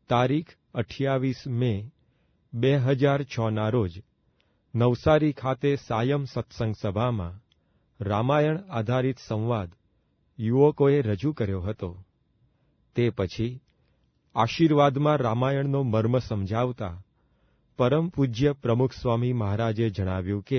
તારીખ 28 મે 2006ના રોજ નવસારી ખાતે સાયમ સત્સંગ સભામાં રામાયણ આધારિત સંવાદ યુવકોએ રજૂ કર્યો હતો. તે પછી આશીર્વાદમાં રામાયણનો મર્મ સમજાવતા પરમ પૂજ્ય પ્રમુખ સ્વામી મહારાજે જણાવ્યું કે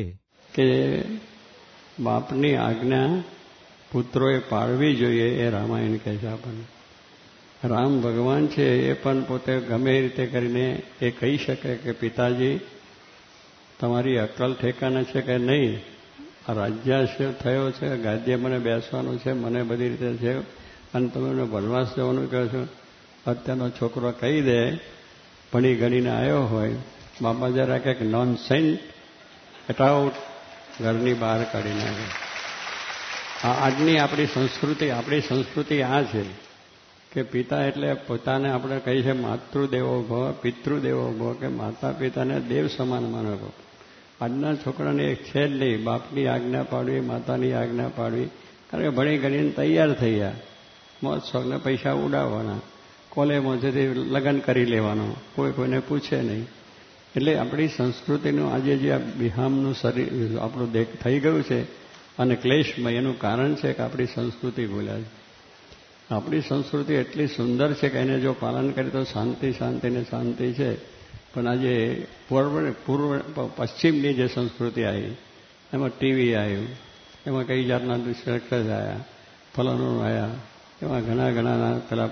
બાપની આજ્ઞા પુત્રોએ પાળવી જોઈએ, એ રામાયણ કહે છે આપણને. રામ ભગવાન છે એ પણ પોતે ગમે રીતે કરીને એ કહી શકે કે પિતાજી તમારી અક્કલ ઠેકાને છે કે નહીં, આ રાજ્યાશ્રય થયો છે, ગાદ્ય મને બેસવાનું છે, મને બધી રીતે છે, અને તમે મને વનવાસ જવાનું કહો છો. અત્યારનો છોકરો કહી દે, ભણી ગણીને આવ્યો હોય, બાપા જરા કંઈક નોનસેન્સ હટાઉટ ઘરની બહાર કાઢી નાખે. આજની આપણી સંસ્કૃતિ આ છે કે પિતા એટલે પોતાને આપણે કહીએ છીએ માતૃદેવો ભવ, પિતૃદેવો ભવ, કે માતા પિતાને દેવ સમાન માનવો. આજના છોકરાને એક છે જ નહીં, બાપની આજ્ઞા પાડવી, માતાની આજ્ઞા પાડવી. કારણ કે ભણી ગણીને તૈયાર થઈ ગયા, મોજ શોખને પૈસા ઉડાવવાના, કોલેજમાંથી લગ્ન કરી લેવાનો, કોઈને પૂછે નહીં. એટલે આપણી સંસ્કૃતિનું આજે જે આ વિહામનું શરીર આપણું થઈ ગયું છે અને ક્લેશમય, એનું કારણ છે કે આપણી સંસ્કૃતિ ભૂલ્યા છે. આપણી સંસ્કૃતિ એટલી સુંદર છે કે એને જો પાલન કરીએ તો શાંતિ શાંતિ ને શાંતિ છે. પણ આજે પશ્ચિમની જે સંસ્કૃતિ આવી, એમાં ટીવી આવ્યું, એમાં કઈ જાતના ડિસ્ટ્રેક્શન આવ્યા, ફલાણું આવ્યા, એમાં ઘણા પેલા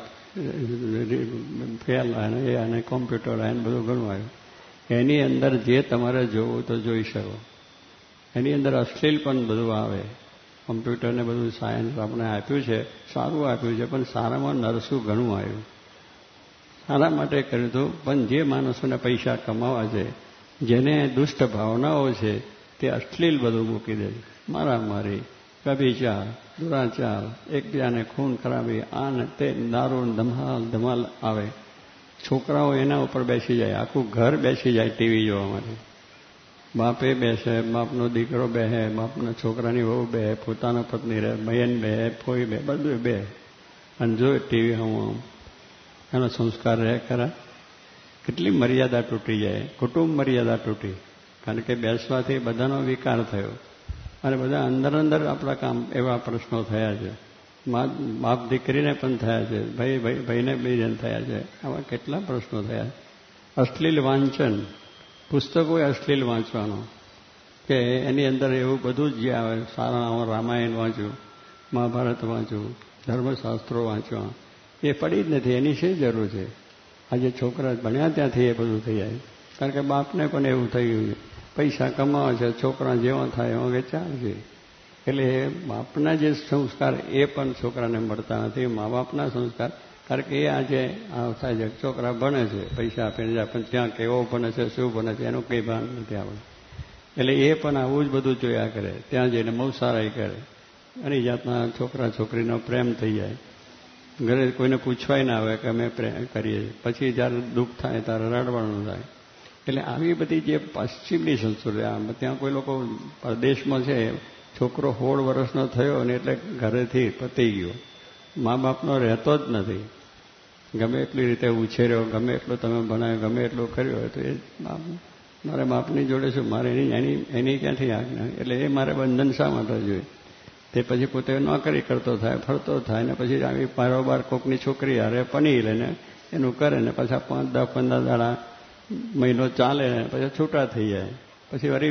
ફેલ આવ્યા, એ અને કોમ્પ્યુટર આવ્યા, બધું ઘણું આવ્યું. એની અંદર જે તમારે જોવું તો જોઈ શકો. એની અંદર અશ્લીલ પણ બધું આવે. કોમ્પ્યુટરને બધું સાયન્સ આપણે આપ્યું છે, સારું આપ્યું છે, પણ સારામાં નરસું ઘણું આવ્યું. સારા માટે કર્યું હતું, પણ જે માણસોને પૈસા કમાવા છે, જેને દુષ્ટ ભાવનાઓ છે, તે અશ્લીલ બધું મૂકી દે. મારામારી, વ્યભિચાર, દુરાચાર, એકબીજાને ખૂન ખરાબી, આ ને તે, દારૂ ધમાલ આવે. છોકરાઓ એના ઉપર બેસી જાય, આખું ઘર બેસી જાય ટીવી જોવા માટે. બાપે બેસે, બાપનો દીકરો બેહે, બાપના છોકરાની વહુ બેહે, પોતાનો પત્ની રહે, બહેન બેહે, ફોઈ બે, બધું બે, અને જો ટીવી હું એનો સંસ્કાર રહે ખરા. કેટલી મર્યાદા તૂટી જાય, કુટુંબ મર્યાદા તૂટી, કારણ કે બેસવાથી બધાનો વિકાર થયો અને બધા અંદર આપણા કામ એવા પ્રશ્નો થયા છે. બાપ દીકરીને પણ થયા છે, ભાઈને બેન થયા છે, આવા કેટલા પ્રશ્નો થયા. અશ્લીલ વાંચન, પુસ્તકો અશ્લીલ વાંચવાનો, કે એની અંદર એવું બધું જ જે આવે. સારા રામાયણ વાંચ્યું, મહાભારત વાંચ્યું, ધર્મશાસ્ત્રો વાંચવા, એ પડી જ નથી. એની શી જરૂર છે? આજે છોકરા ભણ્યા ત્યાંથી એ બધું થઈ જાય. કારણ કે બાપને પણ એવું થઈ ગયું છે, પૈસા કમાવે છે, છોકરા જેવા થાય એવા કે ચાલશે. એટલે બાપના જે સંસ્કાર એ પણ છોકરાને મળતા નથી, મા બાપના સંસ્કાર. કારણ કે એ આજે થાય છે, છોકરા ભણે છે, પૈસા આપીને જાય, પણ ત્યાં કેવો ભણે છે, શું ભણે છે, એનું કંઈ ભાન નથી આપણે. એટલે એ પણ આવું જ બધું જોયા કરે, ત્યાં જઈને મૌસારાઈ કરે, અને જાતના છોકરા છોકરીનો પ્રેમ થઈ જાય. ઘરે કોઈને પૂછવાય ના આવે કે અમે પ્રેમ કરીએ. પછી જ્યારે દુઃખ થાય ત્યારે રડવાનું થાય. એટલે આવી બધી જે પશ્ચિમની સંસ્કૃતિ, ત્યાં કોઈ લોકો પરદેશમાં છે, છોકરો 16 વર્ષનો થયો ને એટલે ઘરેથી પતી ગયો, મા બાપનો રહેતો જ નથી. ગમે એટલી રીતે ઉછેર્યો, ગમે એટલું તમે ભણાયો, ગમે એટલું કર્યો હોય તો એ મારે બાપની જોડે શું, મારે એની ક્યાંથી આજ્ઞા? એટલે એ મારે બંધન શા માટે જોઈએ? તે પછી પોતે નોકરી કરતો થાય, ફરતો થાય, ને પછી આવી બારોબાર કોકની છોકરી હારે પની લઈને એનું કરે ને પાછા 5-10-15 દાડા મહિનો ચાલે ને પછી છૂટા થઈ જાય. પછી વળી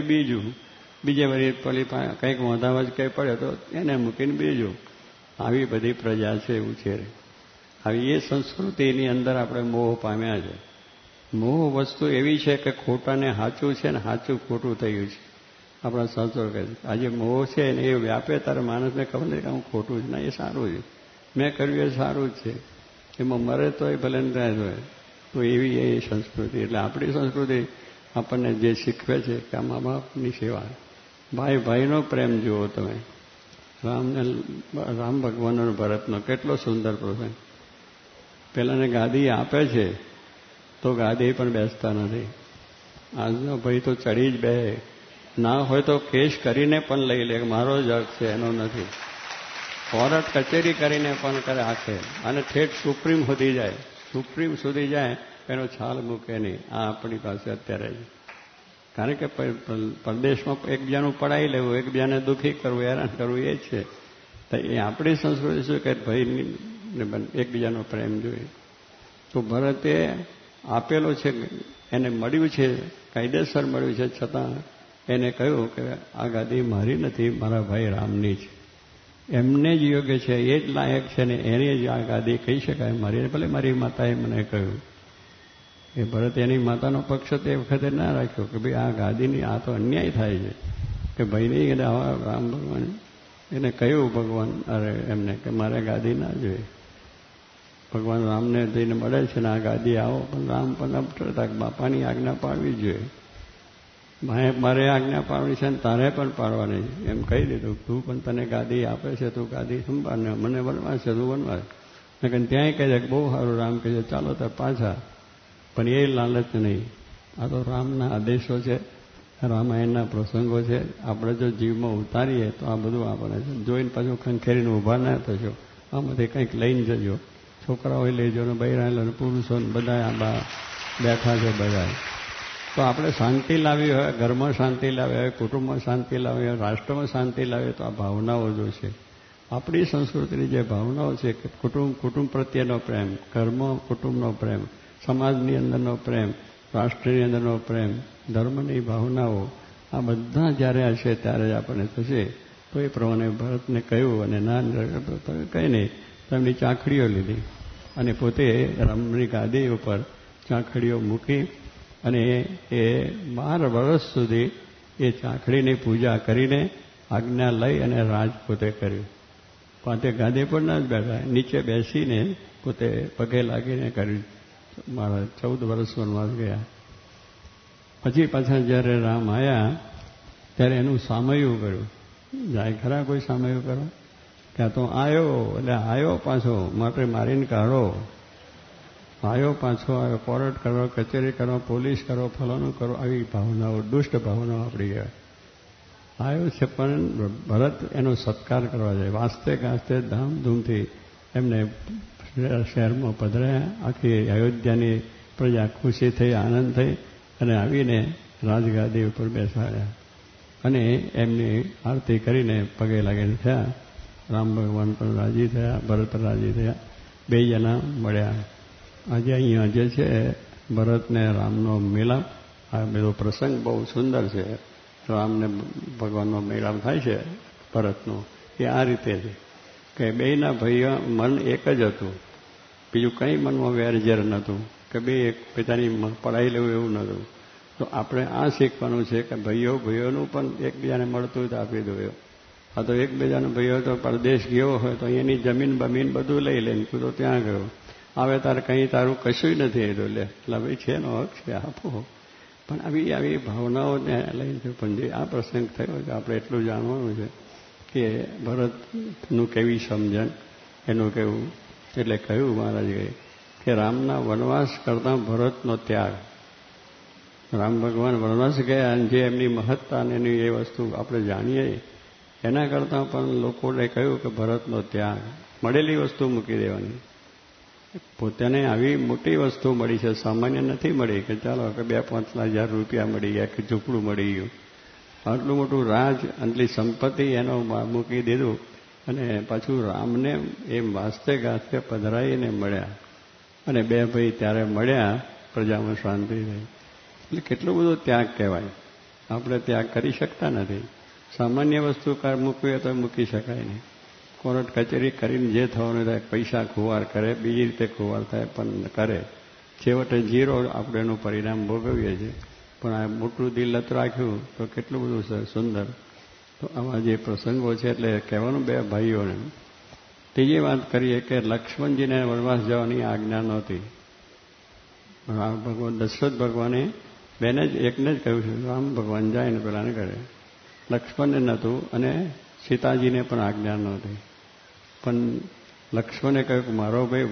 બીજે વળી પેલી કંઈક મોઢામાં જ કંઈ પડે તો એને મૂકીને બીજું. આવી બધી પ્રજા છે ઉછેરે. આવી એ સંસ્કૃતિની અંદર આપણે મોહ પામ્યા છે. મોહ વસ્તુ એવી છે કે ખોટાને સાચું છે ને સાચું ખોટું થયું છે. આપણા શાસ્ત્રો કહે છે આજે મોહ છે ને એ વ્યાપે તારે માણસને ખબર નથી કે હું ખોટું છે. ના, એ સારું છે, મેં કર્યું એ સારું જ છે, એમાં મરે તોય ભલે ને રહે તોય. તો એવી એ સંસ્કૃતિ. એટલે આપણી સંસ્કૃતિ આપણને જે શીખવે છે કે આ મા બાપની સેવા, ભાઈનો પ્રેમ જુઓ તમે. રામ ભગવાનનો ભરતનો કેટલો સુંદર પ્રસંગ. પેલાને ગાદી આપે છે તો ગાદી પણ બેસતા નથી. આજનો ભાઈ તો ચડી જ બે, ના હોય તો કેસ કરીને પણ લઈ લે, મારો જ હક છે, એનો નથી. કોર્ટ કચેરી કરીને પણ કરે આખે, અને ઠેઠ સુપ્રીમ સુધી જાય સુપ્રીમ સુધી જાય એનો છાલ મૂકે નહીં. આ આપણી પાસે અત્યારે જ. કારણ કે પરદેશમાં એકબીજાનું પડાવી લેવું, એકબીજાને દુઃખી કરવું, હેરાન કરવું એ જ છે. તો એ આપણી સંસ્કૃતિ શું કે ભાઈ એકબીજાનો પ્રેમ જોઈએ. તો ભરતે આપેલો છે, એને મળ્યું છે, કાયદેસર મળ્યું છે, છતાં એને કહ્યું કે આ ગાદી મારી નથી, મારા ભાઈ રામની છે. એમને જ યોગ્ય છે, એ જ લાયક છે ને એને જ આ ગાદી કહી શકાય મારી. ભલે મારી માતાએ મને કહ્યું. એ ભરત એની માતાનો પક્ષ તે વખતે ના રાખ્યો કે ભાઈ આ ગાદીની આ તો અન્યાય થાય છે કે ભાઈ નહીં. રામ ભગવાન એને કહ્યું, ભગવાન અરે એમને કે મારે ગાદી ના જોઈએ. ભગવાન રામને જઈને મળે છે ને આ ગાદી આવો, પણ રામ પણ અપટરતા બાપાની આજ્ઞા પાડવી જોઈએ. મારે આજ્ઞા પાડવી છે ને તારે પણ પાડવાની એમ કહી દીધું. તું પણ તને ગાદી આપે છે, તું ગાદી સંભાળ, મને વનવાસ છે, તું વનવાસ. ત્યાંય કહે છે કે બહુ સારું. રામ કહે છે ચાલો તો પાછા. પણ એ લાલચ નહીં. આ તો રામના આદેશો છે, રામાયણના પ્રસંગો છે. આપણે જો જીવમાં ઉતારીએ તો આ બધું આપણે જોઈને પાછું ખંખેરીને ઊભા ના થશો. આમાંથી કંઈક લઈને જજો. છોકરાઓ લઈ જજો ને બૈરાને પુરુષો બધા આ બેઠા છે બધા. તો આપણે શાંતિ લાવી હોય, ઘરમાં શાંતિ લાવી હોય, કુટુંબમાં શાંતિ લાવી હોય, રાષ્ટ્રમાં શાંતિ લાવી હોય તો આ ભાવનાઓ જો છે. આપણી સંસ્કૃતિની જે ભાવનાઓ છે કે કુટુંબ પ્રત્યેનો પ્રેમ, ઘરમાં કુટુંબનો પ્રેમ, સમાજની અંદરનો પ્રેમ, રાષ્ટ્રની અંદરનો પ્રેમ, ધર્મની ભાવનાઓ, આ બધા જ્યારે હશે ત્યારે જ આપણને થશે. તો એ પ્રમાણે ભરતને કહ્યું અને ના કંઈ નહીં. તેમની ચાખડીઓ લીધી અને પોતે રામની ગાદી ઉપર ચાખડીઓ મૂકી અને એ 12 વર્ષ સુધી એ ચાખડીની પૂજા કરીને આજ્ઞા લઈ અને રાજ પોતે કર્યું. પોતે ગાદી પર ના જ બેઠા, નીચે બેસીને પોતે પગે લાગીને કર્યું. મારા 14 વર્ષ વનવાસ ગયા. પછી પાછા જ્યારે રામ આવ્યા ત્યારે એનું સામયું કર્યું. જાય ખરા કોઈ સામયું કરો? ક્યાં તો આવ્યો એટલે આવ્યો પાછો, માટે મારીને કાઢો. આવ્યો પાછો આવ્યો, કોર્ટ કરો, કચેરી કરો, પોલીસ કરો, ફલાણું કરો, આવી ભાવનાઓ, દુષ્ટ ભાવનાઓ આપણી ગયા. આવ્યો છે પણ ભરત એનો સત્કાર કરવા જાય. વાસ્તે ગાસ્તે ધામધૂમથી એમને શહેરમાં પધરાયા. આખી અયોધ્યાની પ્રજા ખુશી થઈ, આનંદ થઈ અને આવીને રાજગાદી ઉપર બેસાડ્યા અને એમની આરતી કરીને પગે લાગીને થયા. રામ ભગવાન પણ રાજી થયા, ભરત રાજી થયા. 2 જણા મળ્યા. આજે અહીંયા જે છે ભરતને રામનો મિલાપ, આ બધો પ્રસંગ બહુ સુંદર છે. રામને ભગવાનનો મિલાપ થાય છે ભરતનો. એ આ રીતે છે કે બેયના ભાઈઓ મન એક જ હતું. બીજું કંઈ મનમાં વેરઝેર નહોતું કે બે એક પિતાની પડાવી લેવું એવું નહોતું. તો આપણે આ શીખવાનું છે કે ભાઈઓનું પણ એકબીજાને મળતું હોય તો આપી દો. આ તો એકબીજાનો ભાઈઓ તો પરદેશ ગયો હોય તો અહીંયાની જમીન બમીન બધું લઈ લે. તું તો ત્યાં ગયો, આવે તારે કંઈ તારું કશું નથી. તો લે એટલે ભાઈ છે એનો હક છે, આપો. પણ આવી ભાવનાઓને લઈને પણ જે આ પ્રસંગ થયો છે આપણે એટલું જાણવાનું છે કે ભરતનું કેવી સમજણ, એનું કેવું. એટલે કહ્યું મહારાજે કે રામના વનવાસ કરતાં ભરતનો ત્યાગ. રામ ભગવાન વનવાસ ગયા અને જે એમની મહત્તા અને એની એ વસ્તુ આપણે જાણીએ એના કરતાં પણ લોકોને કહ્યું કે ભરતનો ત્યાગ. મળેલી વસ્તુ મૂકી દેવાની. પોતાને આવી મોટી વસ્તુ મળી છે, સામાન્ય નથી મળી કે ચાલો કે 2-5 હજાર રૂપિયા મળી ગયા કે ઝૂંપડું મળી ગયું. આટલું મોટું રાજ, આટલી સંપત્તિ એનો મૂકી દીધું અને પાછું રામને એમ વાસ્તે ગાસ્તે પધરાઈને મળ્યા અને 2 ભાઈ ત્યારે મળ્યા, પ્રજામાં શાંતિ થઈ. એટલે કેટલો બધો ત્યાગ કહેવાય. આપણે ત્યાગ કરી શકતા નથી. સામાન્ય વસ્તુ મૂકવી હોય તો મૂકી શકાય નહીં. કોર્ટ કચેરી કરીને જે થવાનું થાય, પૈસા ખુવાર કરે, બીજી રીતે ખુવાર થાય પણ કરે, છેવટે 0 આપણે એનું પરિણામ ભોગવીએ છીએ. પણ આ મોટું દિલત રાખ્યું તો કેટલું બધું સુંદર. તો આવા જે પ્રસંગો છે એટલે કહેવાનું 2 ભાઈઓને. ત્રીજી વાત કરીએ કે લક્ષ્મણજીને વનવાસ જવાની આજ્ઞા નહોતી. રામ ભગવાન દશરથ ભગવાને એકને જ કહ્યું છે, રામ ભગવાન જાય ને પેલાને કરે. લક્ષ્મણને નહોતું અને સીતાજીને પણ આજ્ઞા નહોતી. પણ લક્ષ્મણે કહ્યું કે મારો ભાઈ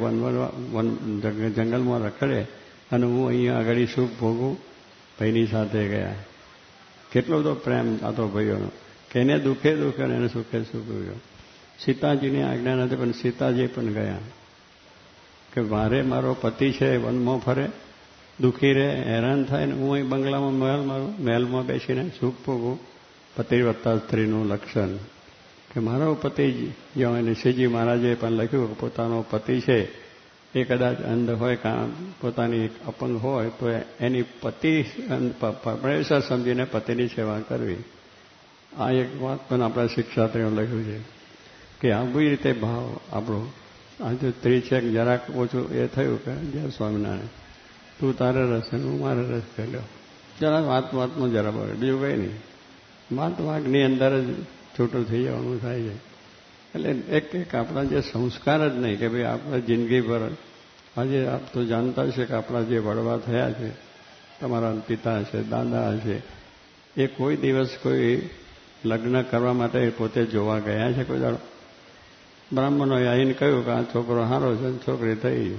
જંગલમાં રખડે અને હું અહીંયા આગળ સુખ ભોગું. ભાઈની સાથે ગયા. કેટલો બધો પ્રેમ હતો ભાઈઓનો કે એને દુઃખે દુઃખે અને એને સુખે સુખ ગયો. સીતાજીની આજ્ઞા નથી પણ સીતાજી પણ ગયા. કે મારે મારો પતિ છે વનમાં ફરે, દુઃખી રહે, હેરાન થાય ને હું અહીં બંગલામાં મહેલમાં બેસીને સુખ ભોગવું. પતિ વત્તા સ્ત્રીનું લક્ષણ કે મારો પતિ જ્યાં નિશિજી મહારાજે પણ લખ્યું કે પોતાનો પતિ છે એ કદાચ અંધ હોય કાં પોતાની અપંગ હોય તો એની પતિ પરમેશ્વર સમજીને પતિની સેવા કરવી. આ એક વાત પણ આપણા શિક્ષાત્રીઓ લખ્યું છે કે આવી રીતે ભાવ આપણો. આજે સ્ત્રી છે જરાક ઓછું એ થયું કે જય સ્વામિનારાયણ તું તારે રસ્તે હું મારે રસ્તે લ્યો, જરા વાતમાં જરા બોલે, બીજું કંઈ નહીં. વાતની અંદર જ છૂટું થઈ જવાનું થાય છે. એટલે એક આપણા જે સંસ્કાર જ નહીં કે ભાઈ આપણે જિંદગી પર આજે આપ તો જાણતા છે કે આપણા જે વડવા થયા છે, તમારા પિતા છે, દાદા છે, એ કોઈ દિવસ કોઈ લગ્ન કરવા માટે પોતે જોવા ગયા છે કોઈ દાડો? બ્રાહ્મણોએ આવીને કહ્યું કે આ છોકરો સારો છે, છોકરી થઈ.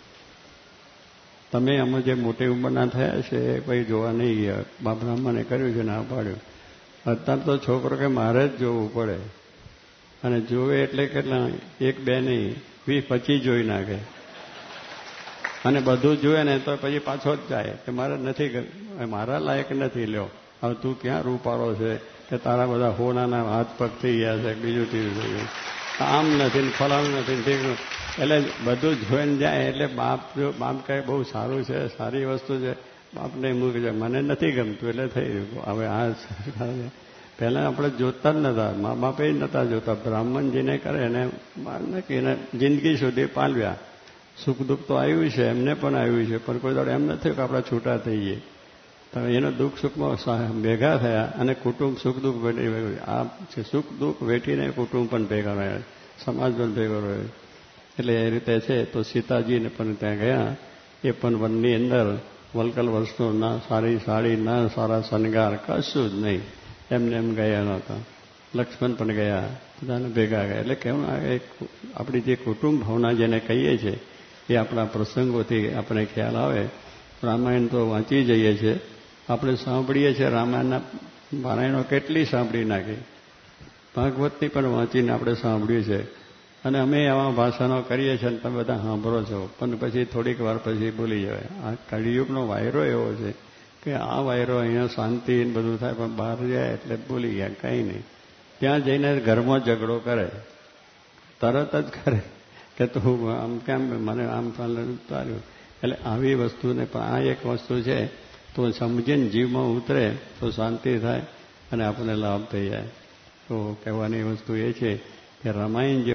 તમે અમે જે મોટી ઉંમરના થયા છે એ કોઈ જોવા નહીં ગયા. બ્રાહ્મણે કર્યું છે ના પાડ્યું. અત્યારે તો છોકરો કે મારે જ જોવું પડે, અને જોવે એટલે કેટલા 1 2 નહીં 20 25 જોઈ નાખે, અને બધું જોવે ને તો પછી પાછો જ જાય કે મારે નથી, મારા લાયક નથી. લ્યો હવે તું ક્યાં રૂપાળો છે કે તારા બધા હોનાના હાથ પગ થઈ ગયા છે, બીજું થઈ ગયું, આમ નથી ને ફલાણું નથી ઠીક. એટલે બધું જોઈને જાય. એટલે બાપ કહે બહુ સારું છે, સારી વસ્તુ છે. બાપને મૂકી જાય મને નથી ગમતું એટલે થઈ ગયું. હવે આ પહેલાં આપણે જોતા જ નતા, મા બાપે નતા જોતા. બ્રાહ્મણ જેને કરે એને એને જિંદગી સુધી પાલવ્યા. સુખ દુઃખ તો આવ્યું છે, એમને પણ આવ્યું છે, પણ કોઈ દાડો એમ નથી કે આપણે છૂટા થઈએ. તો એનો દુઃખ સુખમાં ભેગા થયા અને કુટુંબ સુખ દુઃખ વેઠી, આ સુખ દુઃખ વેઠીને કુટુંબ પણ ભેગા રહ્યા, સમાજ પણ ભેગો રહ્યો. એટલે એ રીતે છે. તો સીતાજીને પણ ત્યાં ગયા. એ પણ વનની અંદર વલકલ વસ્તુ, ના સારી સાડી, ના સારા શણગાર, કશું જ નહીં. એમને એમ ગયા નહોતા. લક્ષ્મણ પણ ગયા, બધાને ભેગા ગયા. એટલે કેવું આપણી જે કુટુંબ ભાવના જેને કહીએ છીએ એ આપણા પ્રસંગોથી આપણે ખ્યાલ આવે. રામાયણ તો વાંચી જઈએ છીએ, આપણે સાંભળીએ છીએ. રામાયણના પારાયણો કેટલી સાંભળી નાખી, ભાગવતની પણ વાંચીને આપણે સાંભળ્યું છે. અને અમે આવા ભાષણો કરીએ છીએ અને તમે બધા સાંભળો છો, પણ પછી થોડીક વાર પછી ભૂલી જવાય. આ કળિયુગનો વાયરો એવો છે કે આ વાયરો અહીંયા શાંતિ બધું થાય, પણ બહાર જાય એટલે ભૂલી ગયા, કંઈ નહીં. ત્યાં જઈને ઘરમાં ઝઘડો કરે, તરત જ કરે કે તું આમ કેમ મને આમ તાર્યું. એટલે આવી વસ્તુને પણ આ એક વસ્તુ છે, તો સમજીને જીવમાં ઉતરે તો શાંતિ થાય અને આપણને લાભ થઈ જાય. તો કહેવાની વસ્તુ એ છે કે રામાયણ